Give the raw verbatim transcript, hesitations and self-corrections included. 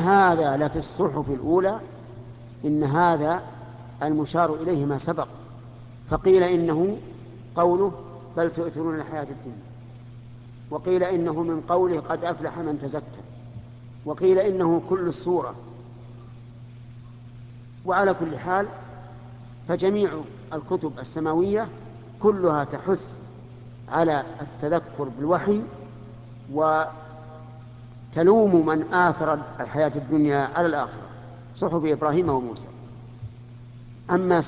هذا لفي الصحف الأولى، إن هذا المشار إليه ما سبق. فقيل إنه قوله بل تؤثرون الحياة الدنيا، وقيل إنه من قوله قد أفلح من تزكى، وقيل إنه كل السورة. وعلى كل حال فجميع الكتب السماوية كلها تحث على التذكر بالوحي، وتلوم من آثر الحياة الدنيا على الآخرة، صحف إبراهيم وموسى. أما